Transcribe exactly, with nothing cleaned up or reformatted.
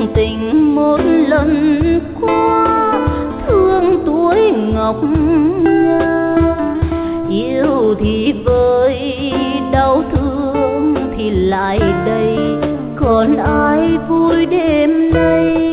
tình một lần qua, thương tuổi ngọc ngà. Yêu thì vơi, đau thương thì lại đây, còn ai vui đêm nay.